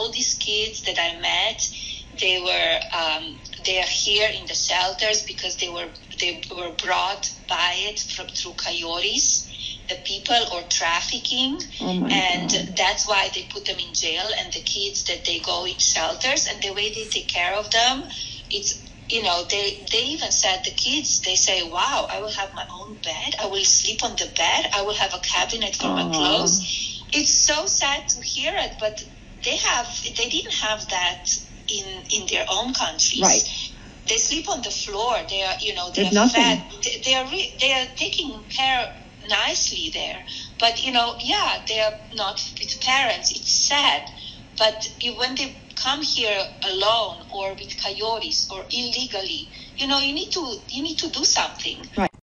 all these kids that I met, they are here in the shelters because they were brought by it through coyotes, the people, or trafficking. And that's why they put them in jail. And the kids that they go in shelters, and the way they take care of them, it's, they even said, the kids, they say, wow, I will have my own bed. I will sleep on the bed. I will have a cabinet for my clothes. It's so sad to hear it, but they didn't have that in their own countries. Right. They sleep on the floor. They are, they There's are fed. They are taking care nicely there. But, they are not with parents. It's sad. But when they come here alone or with coyotes or illegally, you need to do something. Right.